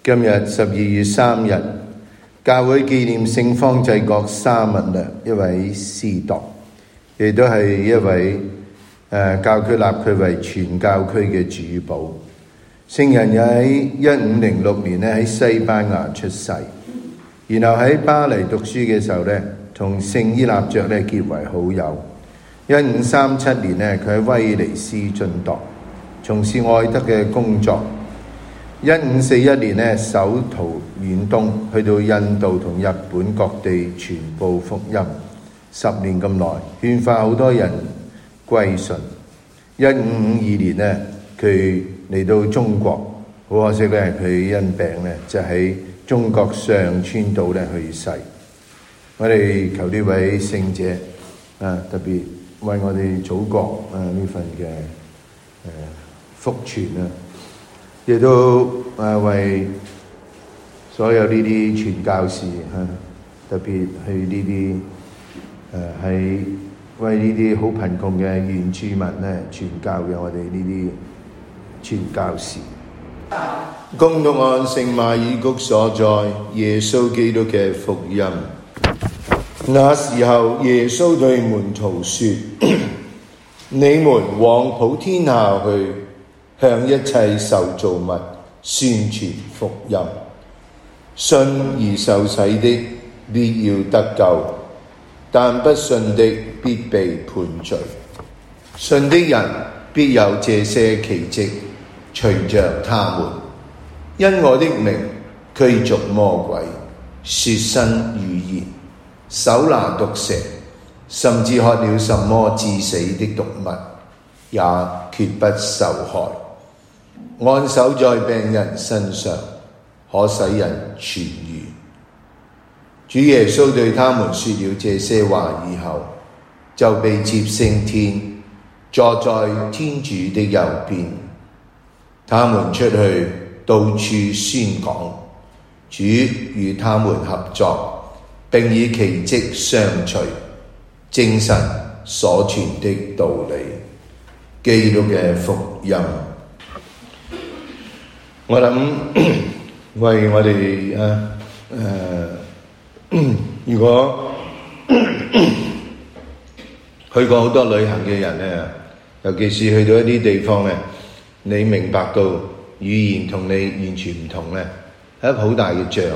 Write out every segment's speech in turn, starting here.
今日12月3日，教會紀念聖方濟各沙勿略一位司鐸，亦都係一位教區立佢為全教區嘅主保。聖人又喺1506年喺西班牙出世，然後喺巴黎讀書嘅時候同聖依納爵結為好友。1537年佢喺威尼斯晉鐸，從事愛德嘅工作。1541年守途遠東，去到印度同日本各地傳佈福音，10年咁耐，勸化好多人歸信。1552年佢嚟到中國，好可惜佢因病就喺中國上川島去世。我哋求呢位聖者特別為我哋祖國呢份嘅福傳亦都為所有呢啲傳教士特別去呢啲係為呢啲好貧窮嘅原住民傳教嘅我哋呢啲傳教士。恭讀按聖馬爾谷所載耶穌基督嘅福音。那時候耶穌對門徒說：你們往普天下去，向一切受造物宣傳福音。信而受洗的必要得救，但不信的必被判罪。信的人必有這些奇蹟隨着他們，因我的名驅逐魔鬼，說新語言，手拿毒蛇，甚至喝了什麼致死的毒物，也決不受害。按手在病人身上，可使人痊愈。主耶穌對他們說了這些話以後，就被接升天，坐在天主的右邊。他們出去到處宣講，主與他們合作，並以奇蹟相隨，證實所傳的道理。基督嘅福音。我諗為我哋如果去過好多旅行嘅人尤其是去到一啲地方你明白到語言同你完全唔同係一個好大嘅障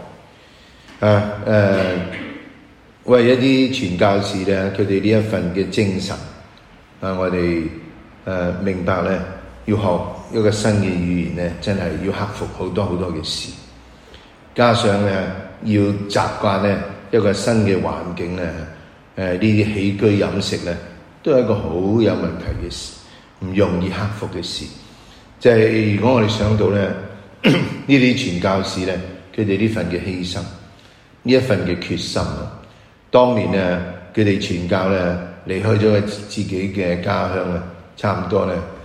礙。為一啲傳教士佢哋呢一份嘅精神我哋明白要學一個新嘅語言真係要克服好多好多嘅事，加上要習慣一個新嘅環境呢啲起居飲食都係一個好有問題嘅事，唔容易克服嘅事。即係如果我哋想到呢啲傳教士佢哋呢份嘅犧牲，呢一份嘅決心，當年佢哋傳教離開咗自己嘅家鄉差唔多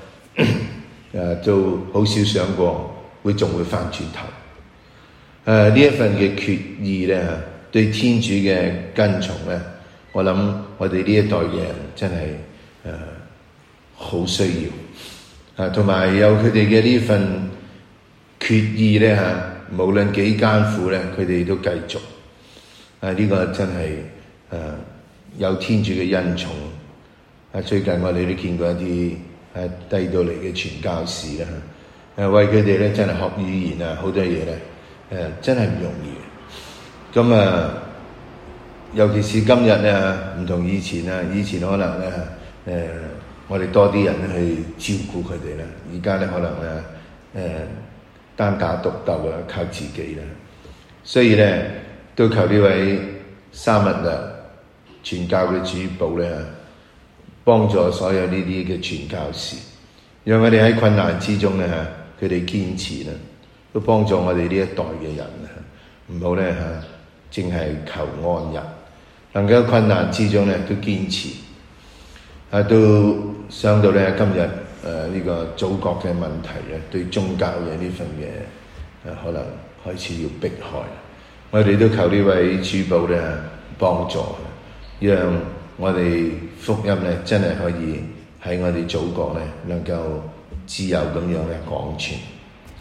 都好少想過仲會翻轉頭。呢一份嘅決意對天主嘅跟從我諗我哋呢一代嘅人真係好需要。同埋有佢哋嘅呢份決意無論幾艱苦佢哋都繼續。呢個真係有天主嘅恩寵。最近我哋都見過一啲低到嚟嘅傳教士為佢哋真係學語言好多嘢真係唔容易。咁尤其是今日唔同以前以前可能我哋多啲人去照顧佢哋而家可能單打獨鬥靠自己所以都求呢位沙勿略傳教嘅主保幫助所有呢啲嘅傳教士，讓我哋喺困難之中佢哋堅持都幫助我哋呢一代嘅人唔好淨係求安逸，能夠喺困難之中都堅持。都想到今日呢個祖國嘅問題對宗教嘅呢份嘅可能開始要迫害，我哋都求呢位主保幫助，讓我哋福音真係可以喺我哋祖國能夠自由咁樣廣傳。